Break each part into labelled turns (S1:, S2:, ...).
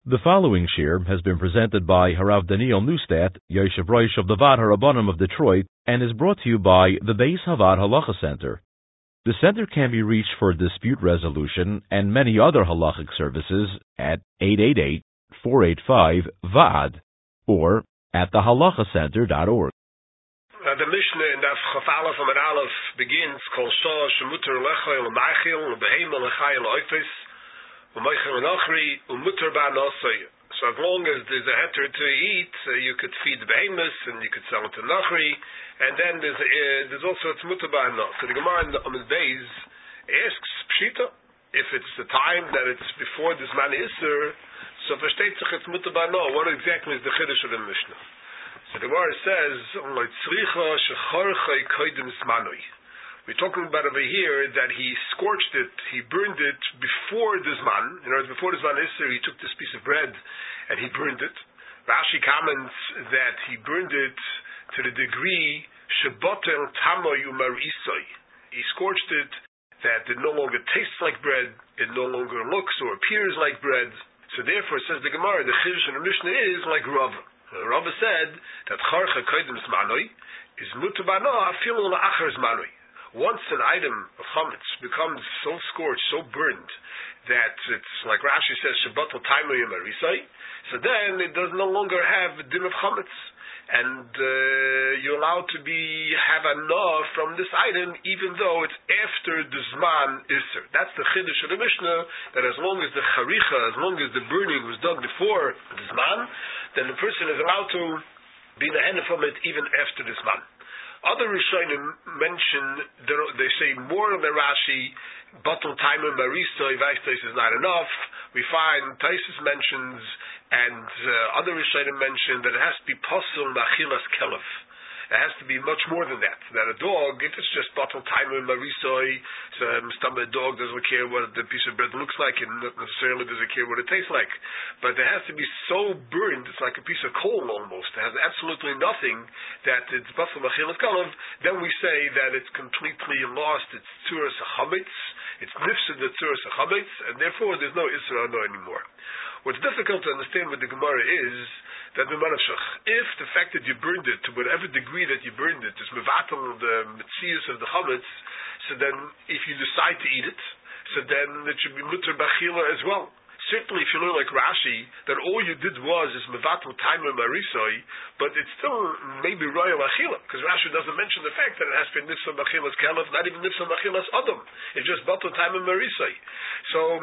S1: The following shir has been presented by Harav Daniel Neustadt, Yoshev Rosh of the Vad Harabanim of Detroit, and is brought to you by the Beis Havad Halacha Center. The center can be reached for dispute resolution and many other halachic services at 888-485-VAD or at thehalachacenter.org.
S2: The Mishnah in Daf Chaf Aleph Amud Aleph begins Kol Shah Shemuter Lechayil Ma'achil Behemel Lechayil Oifis U'Meichel Nachri U'Muter Ba'Nosay. So as long as there's a heter to eat, you could feed the behemoths and you could sell it to Nachri, and then there's also it's Muter Ba'Nos. So the Gemara in the Amud Beis asks Pshita, if it's the time that it's before this man Isser, so versteht sich it's Muter Ba'Nos. What exactly is the Chiddush of the Mishnah? So the Gemara says, we're talking about over here that he scorched it, he burned it before the Zman. In other words, before the Zman Isser, he took this piece of bread and he burned it. Rashi comments that he burned it to the degree Shebotel Tamoy Umarisoi. He scorched it that it no longer tastes like bread, it no longer looks or appears like bread. So therefore, says the Gemara, the Chiddush in the Mishnah is like Rava. Rava said that Charcha Kodim Zmanoi is Muter Ba'Nos Afilu La'achar Zmanoi. Once an item of chametz becomes so scorched, so burned, that it's like Rashi says, Shabbatel Taimoyim Arisai, so then it does no longer have the din of chametz, and you're allowed to have a nah from this item, even though it's after the Zman Isser. That's the Chiddush of the Mishnah, that as long as the charicha, as long as the burning was done before the Zman, then the person is allowed to be nehena from it even after the Zman. Other Rishonim mention, they say more than Rashi, Batul Taimim Marisoi, Vaistais is not enough. We find Taisus mentions, and other Rishonim mention that it has to be Pasul Machilas Kelev. It has to be much more than that. That a dog, if it's just Batul Taimim Marisoi, so a dog doesn't care what the piece of bread looks like, and not necessarily doesn't care what it tastes like. But it has to be so burned, it's like a piece of coal almost. It has absolutely nothing that it's Batul Machilas Kelev. Then we say that it's completely lost its Tzuras HaChametz, it's Nifsid the Tzuras HaChametz, and therefore there's no Isra Ano anymore. What's difficult to understand with the Gemara is that if the fact that you burned it to whatever degree that you burned it is mevatel the metzius of the chametz, so then if you decide to eat it, so then it should be muter b'achila as well. Certainly, if you learn like Rashi, that all you did was mevatel taimim marisoi, but it's still maybe royal achila, because Rashi doesn't mention the fact that it has been nifsa machilas kelev, not even nifsa machilas adam. It's just batel taimim marisoi. So,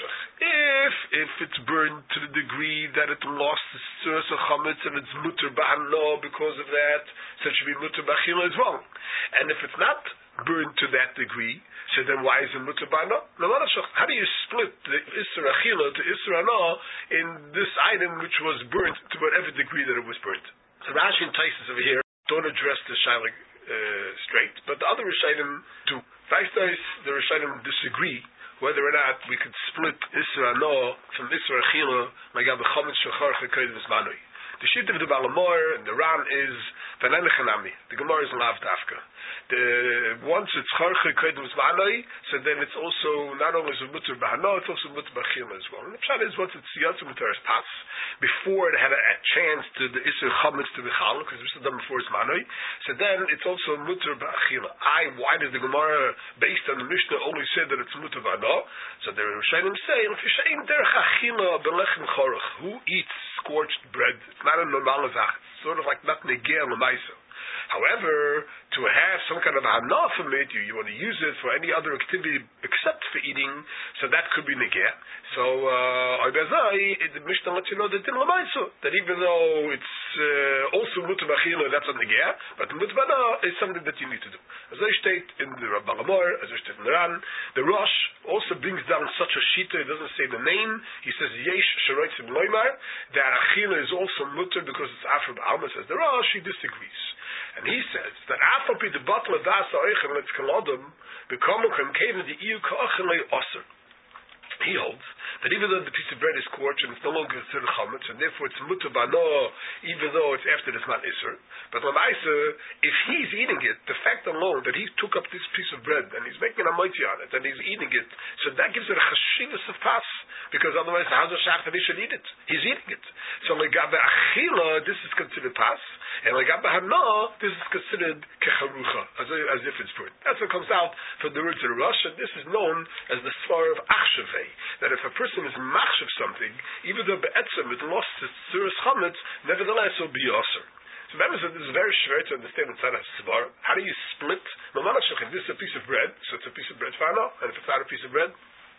S2: if it's burned to the degree that it lost its tzuras chametz and it's muter ba'ano because of that, so it should be muter b'achila as well. And if it's not burned to that degree, so then why is it muter ba'ano? How do you split the isra achila to isra ano in this item which was burnt to whatever degree that it was burnt? So Rashi and Taisus over here don't address the shayla straight, but the other Rishonim do. The Rishonim disagree whether or not we could split Isra Ano from Isra Achila like the Chametz Shachar Chakayim Zmanoi. The Shit of the Balamor and the Ran is Vanenechanami. The Gemara is Lav Dafka. Once it's Charche Kedem Zmanoi, so then it's also not only a Mutter Bahano, it's also Mutter Bachila as well. And the Pshat is once it's Yatsu Mutter Pas, before it had a chance to the Isser Chametz to Michal, because it was done before Zmanoi, so then it's also Mutter Bachila. Why does the Gemara, based on the Mishnah, only say that it's Mutter Bahano? So the Rishonim say, who eats scorched bread? It's not a normal zach. It's sort of like not negeh l'maisa. However, to have some kind of hana from it, you want to use it for any other activity except for eating, so that could be negeh. So, the Mishnah lets you know that in l'maisa, that even though it's also muter b'achila, that's a negeh, but muter b'ana is something that you need to do. As I state in the Balamor, as I state in the Ran, the Rosh also brings down such a shita, it doesn't say the name, he says, Yesh Sheroitzim Loimar, that achila is also muter because it's after Ba'alma, says the Rosh, he disagrees. And he says that afapi the battle of das oichen let's kalodum become from cave the iu ka'achelei osir. He holds that even though the piece of bread is scorched and it's no longer considered chametz, and therefore it's mutter bano, even though it's after the zman iser. But l'maisa, if he's eating it, the fact alone that he took up this piece of bread and he's making a moiti on it and he's eating it, so that gives it a chashivas of pas, because otherwise how does shach that he should eat it? He's eating it. So legabe achila, this is considered pas, and legabe hana, this is considered kecharucha, as if it's burnt. That's what comes out from the roots of the Rosh, and this is known as the svar of achshavei, that if a person is machshav something, even though be'etzem it lost its tzuras chametz, nevertheless it will be aser. So remember, this is very schwer to understand inside a svar. How do you split? If this is a piece of bread, so it's a piece of bread for Hana, and if it's not a piece of bread,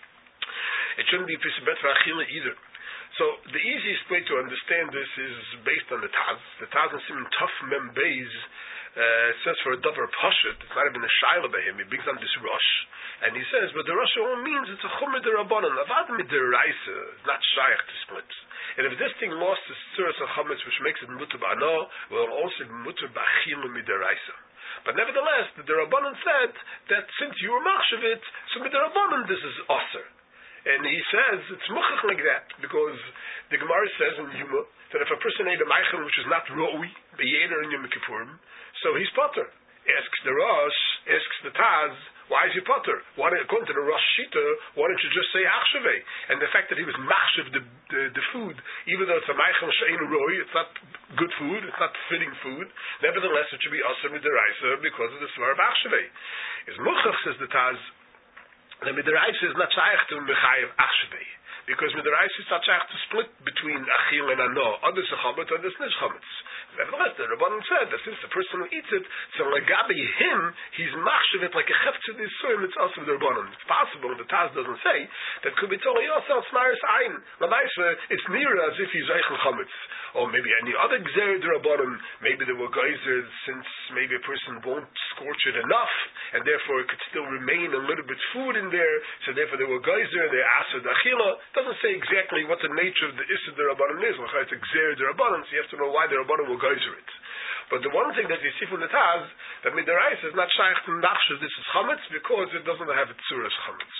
S2: it shouldn't be a piece of bread for Achila either. So the easiest way to understand this is based on the Taz. The Taz in Siman Tuf Mem Beis says for a davar pashut, it's not even a shaila by him. He brings on this Rosh, and he says, but the Rosh all means it's a chumr derabanan. Avad midiraisa is not shaykh to split. And if this thing lost its tzuras and chametz, which makes it mutter ba'ano, will also be mutter ba'achila midiraisa. But nevertheless, the derabanan said that since you were machshav it, so midirabanan this is aser. And he says it's muchach like that, because the Gemara says in Yuma that if a person ate a meichel which is not ro'i, b'yeder in Yom Kippurim, so he's potter. Asks the Rosh, asks the Taz, why is he potter? According to the Rosh Shita, why don't you just say achshavei? And the fact that he was machshav the food, even though it's a meichel she'ein ro'i, it's not good food, it's not fitting food, nevertheless it should be aser midiraisa because of the svar of achshavei. Is muchach, says the Taz, the midiraisa is not shaykh to mechayev achshavei, because midiraisa is not shaykh to split between achil and ano. Others are chametz, others nish chametz. Nevertheless, the Rabbanan said that since the person who eats it, so legabi him, he's machshav it like a chefetz in his soil. It's also the Rabbanan. It's possible, the Taz doesn't say, that could be totally also smaris ayin. L'maisa, it's near as if he's eichel chametz. Or maybe any other gzer the Rabbanan. Maybe there were geysers, since maybe a person won't scorch it enough, and therefore it could still remain a little bit food in there, so therefore there were geyser, they're asad achila. Doesn't say exactly what the nature of the issur the Rabbanan is. It's a gzer the Rabbanan, so you have to know why the Rabbanan will geyser it. But the one thing that you see from the Taz, that midarais is not shaykh to nachshav this is chametz, because it doesn't have its tzuras chametz.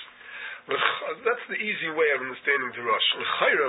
S2: That's the easy way of understanding the Rosh. L'chayra,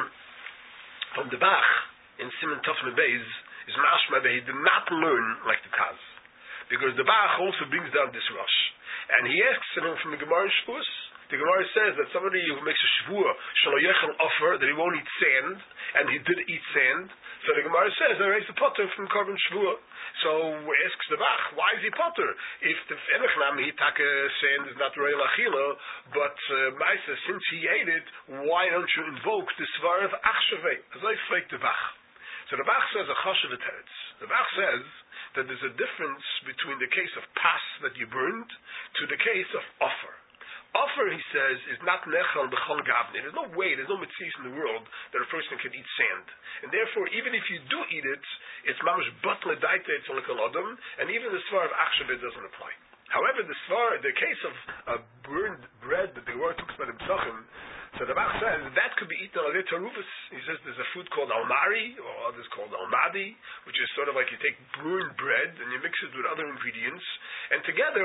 S2: from the Bach, in Siman Tov Beis, is mashma that he did not learn like the Taz. Because the Bach also brings down this Rosh. And he asks him from the Gemara in Shavuos. The Gemara says that somebody who makes a shvuah, shelo yechel offer, that he won't eat sand, and he did eat sand. So the Gemara says, I raised the potter from carbon shvuah. So asks the Bach, why is he potter? If the enechnam he taka sand is not royal achila, but Maisa, since he ate it, why don't you invoke the svar of achshavei? As I fake the Bach. So the Bach says a chashav teretz. The Bach says that there's a difference between the case of pas that you burned to the case of offer. Offer, he says, is not nechal b'chol gavne. There's no way, there's no mitzvah in the world that a person can eat sand. And therefore, even if you do eat it, it's mamash batle daita etzolikal adam, and even the svar of achshaveh doesn't apply. However, the case of burned bread that the Gemara talks about in Pesachim, so the Bach says that could be eaten al taruvus. He says there's a food called almari, or others called almadi, which is sort of like you take burned bread and you mix it with other ingredients, and together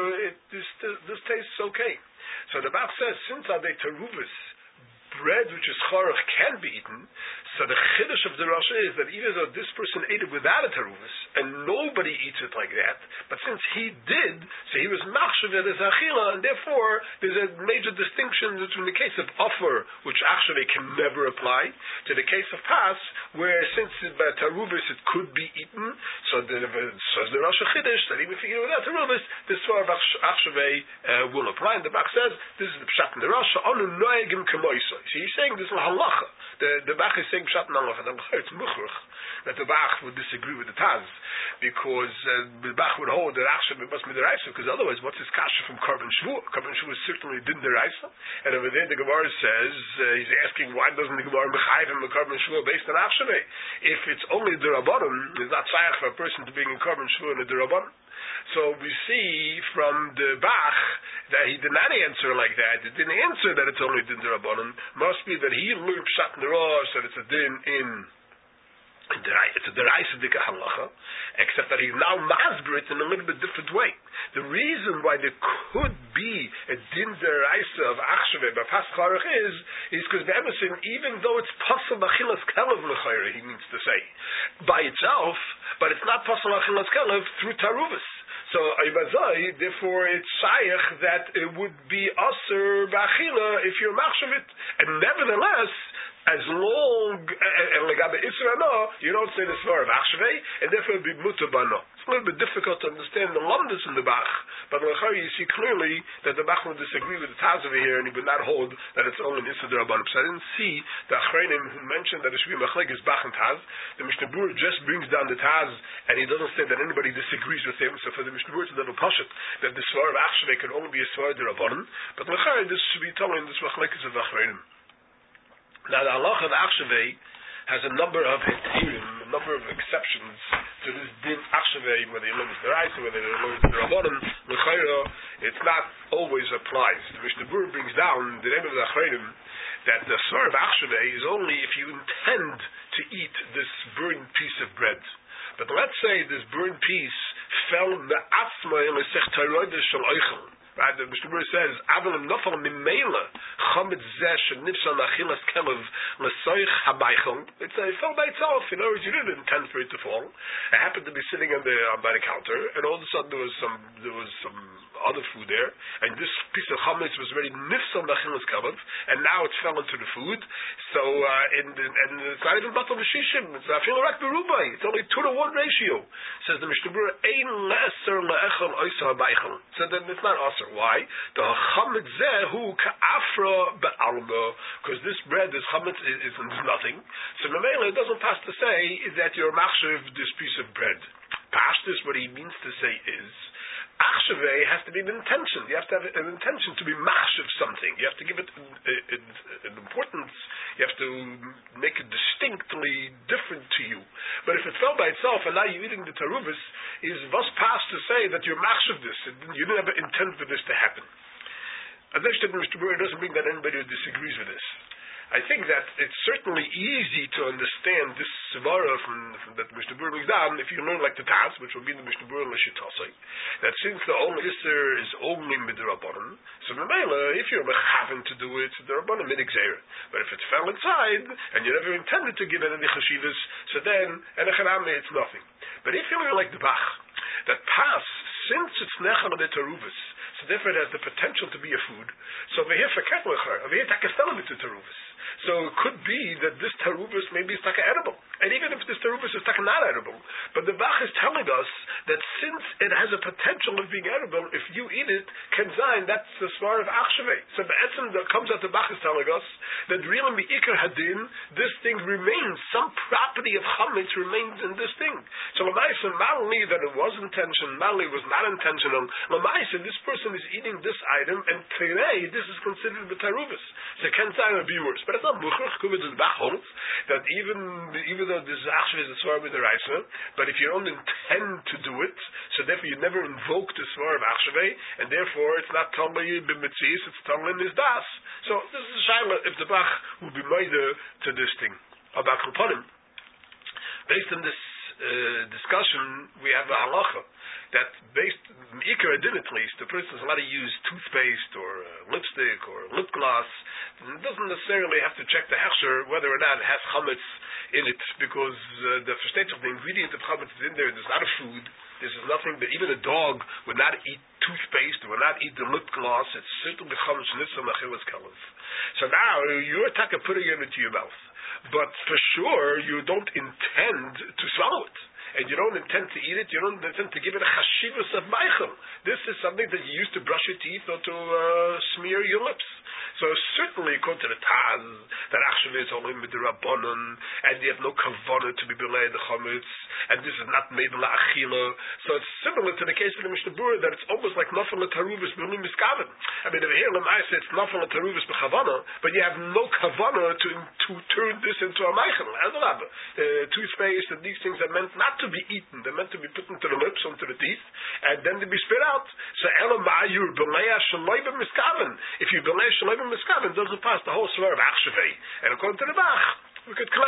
S2: this tastes okay. So the Bach says, since al taruvus, bread which is charach can be eaten, so the chiddush of the Rosh is that even though this person ate it without a taruvus, and nobody eats it like that, but since he did, so he was machshav as achila, and therefore there's a major distinction between the case of offer, which achshaveh can never apply, to the case of pas, where since by taruvus it could be eaten, so the Rosh chiddush that even if you eat it without taruvus, this svar of achshaveh will apply. And the Bach says this is the pshat in the Rosh. Anu noegim kemoisa. So he's saying this is halacha. The Bach is saying pshat in halacha. It's muchruch that the Bach would disagree with the Taz, because the Bach would hold that achshaveh must be deraisa, because otherwise what's his kasha from carbon shvuah? Carbon shvuah certainly didn't deraisa, and over there the Gemara says he's asking why doesn't the Gemara mechayev him a carbon shvuah based on achshaveh? If it's only derabanan, it's not shaykh for a person to be in carbon shvuah in a derabanan. So we see from the Bach that he did not answer like that. He didn't answer that it's only din derabanan. Must be that he learned pshat in the Rosh that it's a din in It's a deraisa dika halacha, except that he's now masber it in a little bit different way. The reason why there could be a din deraisa of achshave b'pas charach is because be'emesim, even though it's possible achilas kelev l'chayre, he means to say, by itself, but it's not possible achilas kelev through taruvus. So Aybazai, therefore it's shaykh that it would be aser b'achila if you're machshav it, and nevertheless, as long and legabe Israel, you don't say the svar of achshvei, and therefore it would be mutabano. It's a little bit difficult to understand the lumdus in the Bach, but you see clearly that the Bach would disagree with the Taz over here, and he would not hold that it's only an Issa D'Rabbanan. So I didn't see the Achreinim who mentioned that it should be Machlek is Bach and Taz. The Mishnah Berurah just brings down the Taz, and he doesn't say that anybody disagrees with him. So for the Mishnah Berurah, it's a little pashut that the svar of achshvei can only be a svar D'Rabbanan. But this should be telling this Machlek is of Achreinim. Now the halacha of achshvei has a number of hitirim, a number of exceptions to this din achshvei, whether you learn the Raisa, whether you learn the Rabbanan, l'chayra, it's not always applies. The Mishnah Berurah brings down the name of the Achreinim that the svar of achshvei is only if you intend to eat this burned piece of bread. But let's say this burned piece fell me'atzma in a sechtaroides shel oichel. Right, the Mishnah Berurah says, "Avalim nafal mimela chametz zeh shenifsal nachilas kelev lesoich habaychel." It fell by itself. In other words, you didn't intend for it to fall. It happened to be sitting by the counter, and all of a sudden there was some other food there, and this piece of chametz was already nifsal nachilas kelev, and now it fell into the food. So and it's not even batal b'shishim. It's afilu rak berubai. It's only 2-to-1 ratio. Says the Mishnah Berurah, "Ein le'eser le'echel oisa habaychel." So then it's not us. Why? The chametz zehu ka'afra be'alma, because this bread, this chametz, is nothing. So Mamela doesn't pass to say that you're machshav this piece of bread. Pashtus, what he means to say is, achshavei has to be an intention. You have to have an intention to be machshav something. You have to give it an importance. You have to make it distinctly different to you. But if it fell by itself and now you're eating the taruvus, is was past to say that you're machshav this. You didn't have an intent for this to happen. And then Mr. Berurah doesn't mean that anybody who disagrees with this. I think that it's certainly easy to understand this svara from that Mishnah Berurah brings down if you learn like the Taz, which will be the Mishnah Berurah l'shitosai, that since the only Isser is only midrabanan, so Mamela, if you're mechaven to do it, the Rabbanan midigzera. But if it fell inside and you never intended to give it any chashivas, so then enechaname it's nothing. But if you learn like the Bach, that pas, since it's nechal de taruvus, so therefore it has the potential to be a food. So over here for ketlecher, over here takastelem it's a taruvus. So it could be that this taruvus maybe is taka edible. And even if this taruvus is taka not edible, but the Bach is telling us that since it has a potential of being edible, if you eat it, kenzayin, that's the svar of achshavei. So be'etzem that comes out the Bach is telling us that really mi'ikar hadin, this thing remains, some property of chametz remains in this thing. So l'maisa, malli that it was intentional, malli was not intentional, l'maisa, this person is eating this item, and today this is considered the taruvus. So kenzayin would be worse. But it's not muchach, the Bach holds that even though this achshavei is a svar with the Raisa, but if you don't intend to do it, so therefore you never invoke the svar of achshavei, and therefore it's not totally b'mitzias, it's totally in his das. So this is a shaila if the Bach would be made to this thing. About Kulpanim, based on this discussion, we have a halacha that based ikar adin at least, the person is allowed to use toothpaste or lipstick or lip gloss. It doesn't necessarily have to check the hechsher whether or not it has chametz in it, because the ingredient of chametz is in there. There's not a food. This is nothing that even a dog would not eat toothpaste, would not eat the lip gloss. It's certainly chametz nitzah machilas kalev. So now you're putting it into your mouth, but for sure you don't intend to swallow it. And you don't intend to eat it, you don't intend to give it a chashivus of meichel. This is something that you use to brush your teeth or to smear your lips. So certainly, according to the Taz, that achshavei is only midrabanan, and you have no kavanah to be belay the chametz, and this is not made la'achila. So it's similar to the case of the Mishnah Berurah, that it's almost like nafal l'taruvus b'lim miskaven. I mean, over here, l'maisa, it's nafal l'taruvus b'chavana, but you have no kavanah to turn this into a meichel. Toothpaste and these things are meant not to be eaten; they're meant to be put into the lips, onto the teeth, and then to be spit out. So elama'ayur b'leya shaloi b'miskaven. If you b'leya shaloi b'miskaven, doesn't pass the whole svar of achshavei. And according to the Bach, we could clear.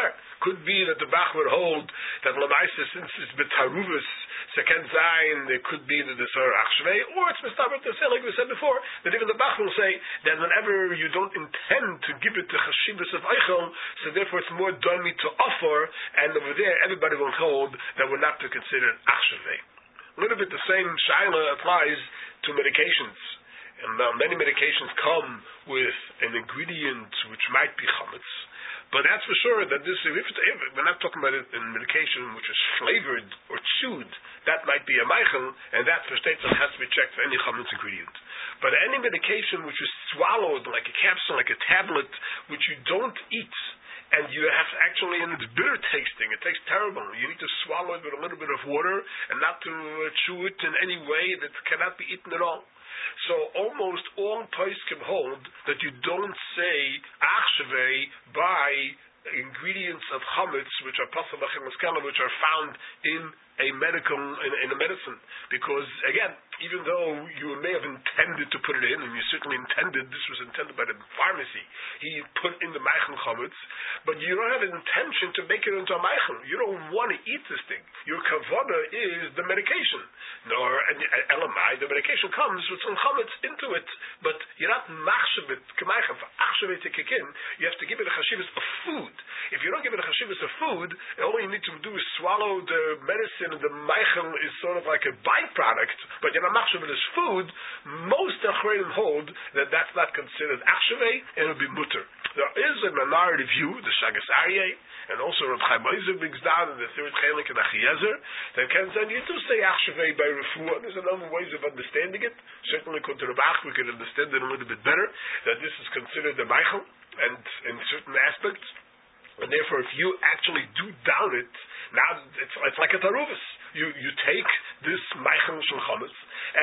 S2: Could be that the Bach would hold that Lamaisa, since it's Betaruvus, Seken Zayin, it could be that it's Achshvei, or it's Mistaber to say, like we said before, that even the Bach will say that whenever you don't intend to give it the Chashivas of Eichel, so therefore it's more dummy to offer, and over there everybody will hold that we're not to consider Achshvei. A little bit the same Shaila applies to medications. And many medications come with an ingredient which might be chametz, but that's for sure that this, if we're not talking about it in medication which is flavored or chewed, that might be a meichel, and that for states has to be checked for any chametz ingredient. But any medication which is swallowed like a capsule, like a tablet, which you don't eat, and you have to actually, and it's bitter tasting, it tastes terrible. You need to swallow it with a little bit of water and not to chew it in any way that cannot be eaten at all. So almost all poskim hold that you don't say achshvei by ingredients of chametz which are pasal b'chemuskala, which are found in a medicine, because again, even though you may have intended to put it in, and you certainly intended, this was intended by the pharmacy, he put in the meichel chametz, but you don't have an intention to make it into a meichel. You don't want to eat this thing. Your kavana is the medication. And elamai, the medication comes with some chametz into it, but you're not machshavit k'meichel for achshavit to kick in. You have to give it a chashivas of food. If you don't give it a chashivas of food, all you need to do is swallow the medicine, and the meichel is sort of like a byproduct, but you're not machshavit as food. Most achreinim hold that that's not considered achshavei, and it'll be mutter. There is a minority view, the Shagas Aryeh, and also Reb Chaim Oizer brings down in the third chelik in Achiezer, that can say you do say achshavei by refuah. There's a number of ways of understanding it. Certainly, according to Reb Ach, we can understand it a little bit better, that this is considered the meichel, and in certain aspects. And therefore, if you actually do down it, now it's like a taruvus. You take this meichel shel chametz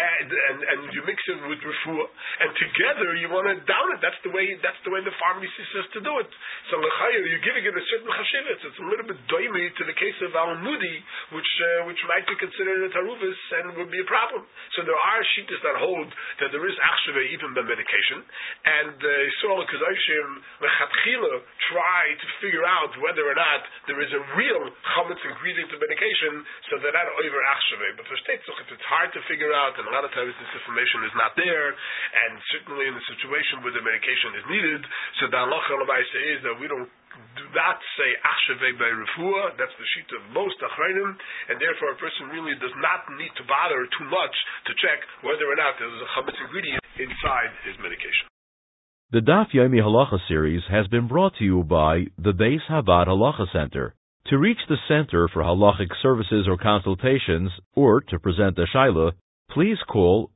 S2: and you mix it with refuah, and together you want to down it. That's the way the pharmacy says to do it. So l'chayir, you're giving it a certain chashivas. It's a little bit doimi to the case of almudi, which might be considered a taruvus and would be a problem. So there are shittas that hold that there is achshevei even by medication, and Yisrael Kedoshim lechatchila try to figure out whether or not there is a real chametz ingredient of medication, so that over achshavei. But for Shtetzach, if it's hard to figure out, and a lot of times this information is not there, and certainly in a situation where the medication is needed, so the halacha l'maisa is that we do not say achshavei by refuah. That's the sheet of most achreinim, and therefore a person really does not need to bother too much to check whether or not there's a chametz ingredient inside his medication.
S1: The Daf Yomi Halacha series has been brought to you by the Beis Havad Halacha Center. To reach the Center for Halachic Services or Consultations, or to present a Shaila, please call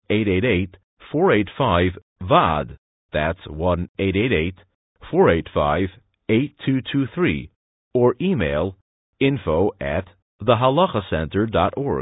S1: 1-888-485-VAD. That's 1-888-485-8223. Or email info@thehalachacenter.org.